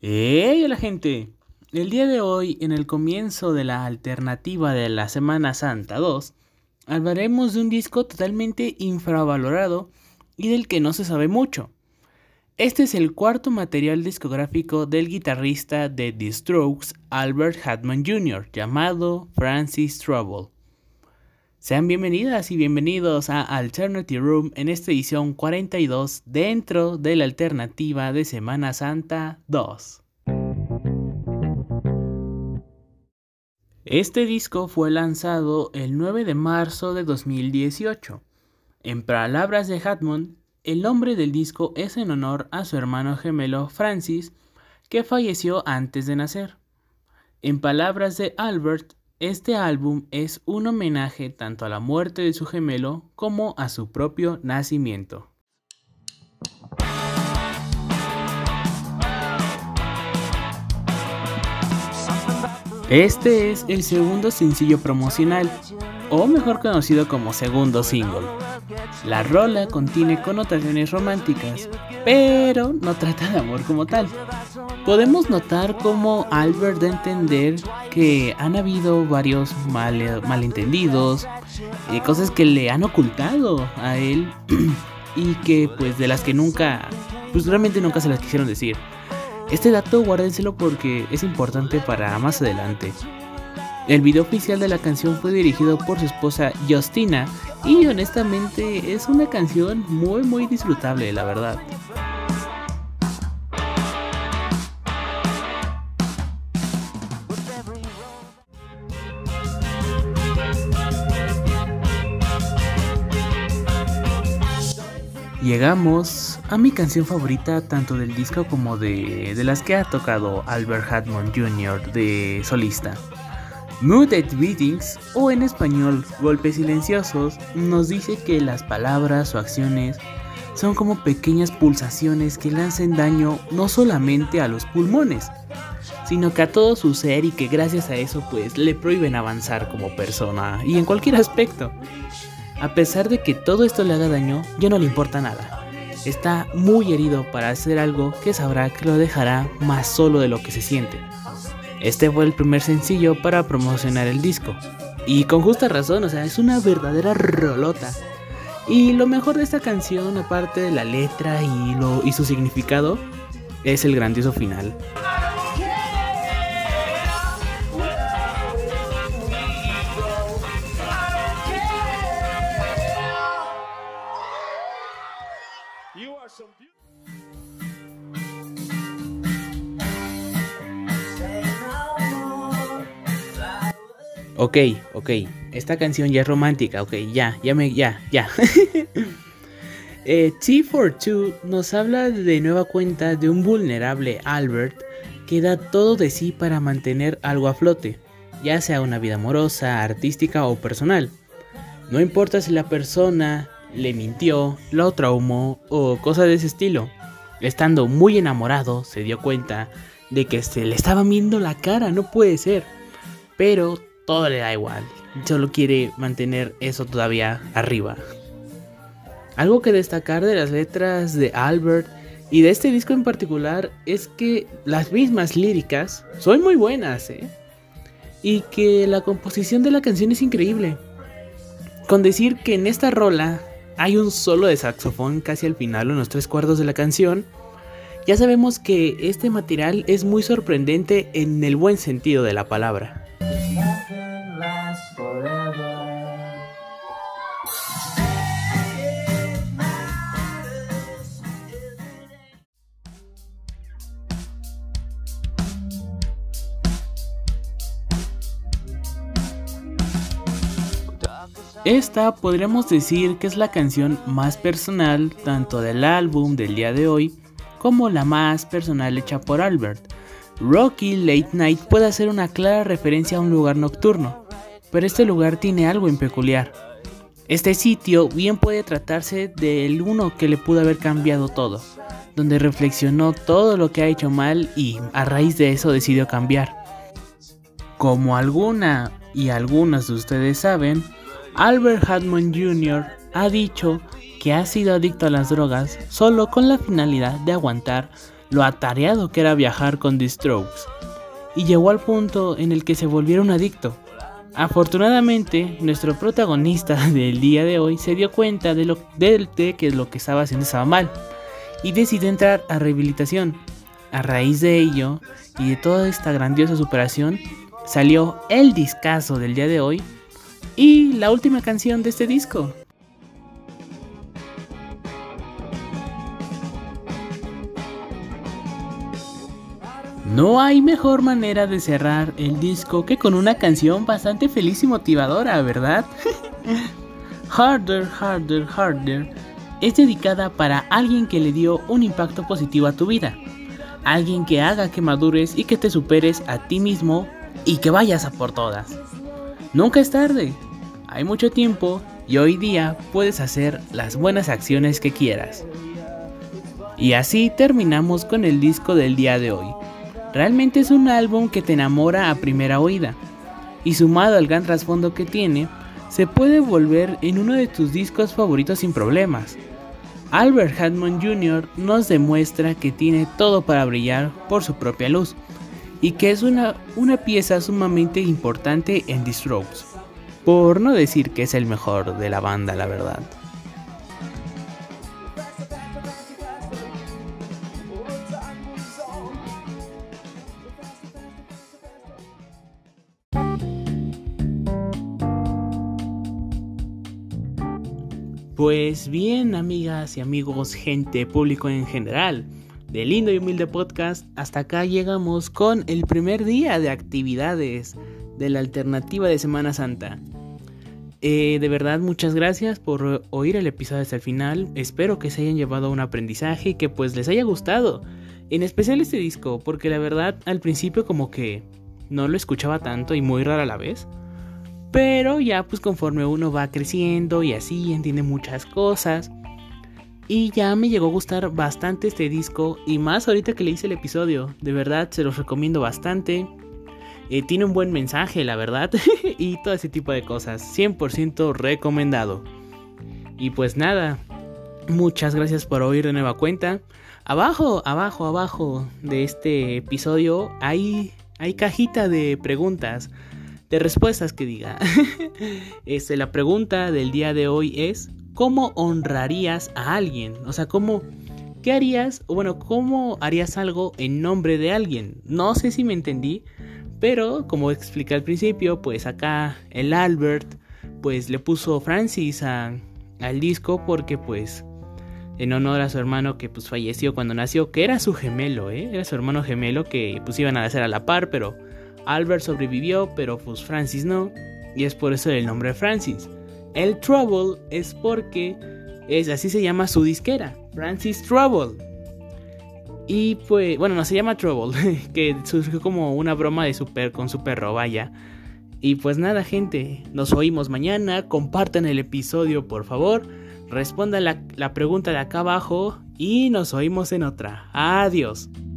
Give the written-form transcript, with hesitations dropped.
¡Hey, hola gente! El día de hoy, en el comienzo de la alternativa de la Semana Santa 2, hablaremos de un disco totalmente infravalorado y del que no se sabe mucho. Este es el cuarto material discográfico del guitarrista de The Strokes, Albert Hammond Jr., llamado Francis Trouble. Sean bienvenidas y bienvenidos a Alternative Room en esta edición 42 dentro de la alternativa de Semana Santa 2. Este disco fue lanzado el 9 de marzo de 2018. En palabras de Hammond, el nombre del disco es en honor a su hermano gemelo Francis, que falleció antes de nacer. En palabras de Albert, este álbum es un homenaje tanto a la muerte de su gemelo como a su propio nacimiento. Este es el segundo sencillo promocional, o mejor conocido como segundo single. La rola contiene connotaciones románticas, pero no trata de amor como tal. Podemos notar cómo Albert da a entender que han habido varios malentendidos, cosas que le han ocultado a él y que pues de las que realmente nunca se las quisieron decir. Este dato guárdenselo porque es importante para más adelante. El video oficial de la canción fue dirigido por su esposa Justina y honestamente es una canción muy disfrutable, la verdad. Llegamos a mi canción favorita tanto del disco como de las que ha tocado Albert Hammond Jr. de solista. Muted Beatings, o en español Golpes Silenciosos, nos dice que las palabras o acciones son como pequeñas pulsaciones que le hacen daño no solamente a los pulmones, sino que a todo su ser, y que gracias a eso pues le prohíben avanzar como persona y en cualquier aspecto. A pesar de que todo esto le haga daño, ya no le importa nada. Está muy herido para hacer algo que sabrá que lo dejará más solo de lo que se siente. Este fue el primer sencillo para promocionar el disco. Y con justa razón, es una verdadera rolota. Y lo mejor de esta canción, aparte de la letra y su significado, es el grandioso final. Ok, esta canción ya es romántica, ya. T for Two nos habla de nueva cuenta de un vulnerable Albert que da todo de sí para mantener algo a flote, ya sea una vida amorosa, artística o personal. No importa si la persona le mintió, lo traumó o cosas de ese estilo. Estando muy enamorado, se dio cuenta de que se le estaba viendo la cara, no puede ser. Pero todo le da igual, solo quiere mantener eso todavía arriba. Algo que destacar de las letras de Albert y de este disco en particular es que las mismas líricas son muy buenas, y que la composición de la canción es increíble. Con decir que en esta rola hay un solo de saxofón casi al final, en los 3/4 de la canción, ya sabemos que este material es muy sorprendente en el buen sentido de la palabra. Esta podríamos decir que es la canción más personal tanto del álbum del día de hoy como la más personal hecha por Albert. Rocky Late Night puede hacer una clara referencia a un lugar nocturno, pero este lugar tiene algo en peculiar. Este sitio bien puede tratarse del uno que le pudo haber cambiado todo, donde reflexionó todo lo que ha hecho mal y a raíz de eso decidió cambiar. Como algunas de ustedes saben, Albert Hammond Jr. ha dicho que ha sido adicto a las drogas solo con la finalidad de aguantar lo atareado que era viajar con The Strokes, y llegó al punto en el que se volviera un adicto. Afortunadamente, nuestro protagonista del día de hoy se dio cuenta de que lo que estaba haciendo estaba mal, y decidió entrar a rehabilitación. A raíz de ello, y de toda esta grandiosa superación, salió el discazo del día de hoy, y la última canción de este disco. No hay mejor manera de cerrar el disco que con una canción bastante feliz y motivadora, ¿verdad? Harder, Harder, Harder es dedicada para alguien que le dio un impacto positivo a tu vida. Alguien que haga que madures y que te superes a ti mismo y que vayas a por todas. Nunca es tarde, hay mucho tiempo y hoy día puedes hacer las buenas acciones que quieras. Y así terminamos con el disco del día de hoy. Realmente es un álbum que te enamora a primera oída, y sumado al gran trasfondo que tiene, se puede volver en uno de tus discos favoritos sin problemas. Albert Hammond Jr. nos demuestra que tiene todo para brillar por su propia luz, y que es una pieza sumamente importante en The Strokes, por no decir que es el mejor de la banda, la verdad. Pues bien, amigas y amigos, gente, público en general, de Lindo y Humilde Podcast, hasta acá llegamos con el primer día de actividades de la alternativa de Semana Santa. De verdad, muchas gracias por oír el episodio hasta el final. Espero que se hayan llevado un aprendizaje y que pues les haya gustado. En especial este disco, porque la verdad al principio como que no lo escuchaba tanto y muy rara a la vez. Pero ya pues conforme uno va creciendo y así entiende muchas cosas. Y ya me llegó a gustar bastante este disco. Y más ahorita que le hice el episodio. De verdad se los recomiendo bastante. Tiene un buen mensaje, la verdad. Y todo ese tipo de cosas. 100% recomendado. Y pues nada. Muchas gracias por oír de nueva cuenta. Abajo de este episodio hay cajita de preguntas. De respuestas que diga. La pregunta del día de hoy es: ¿cómo honrarías a alguien? O sea, ¿qué harías? O bueno, ¿cómo harías algo en nombre de alguien? No sé si me entendí, pero como expliqué al principio, pues acá el Albert pues le puso Francis al disco porque pues en honor a su hermano que pues falleció cuando nació, que era su gemelo, era su hermano gemelo que pues iban a nacer a la par, pero Albert sobrevivió, pero pues Francis no, y es por eso el nombre Francis. El Trouble es porque así se llama su disquera, Francis Trouble. Y pues, bueno, no se llama Trouble, que surgió como una broma con su perro, vaya. Y pues nada, gente, nos oímos mañana, compartan el episodio por favor, respondan la pregunta de acá abajo y nos oímos en otra. Adiós.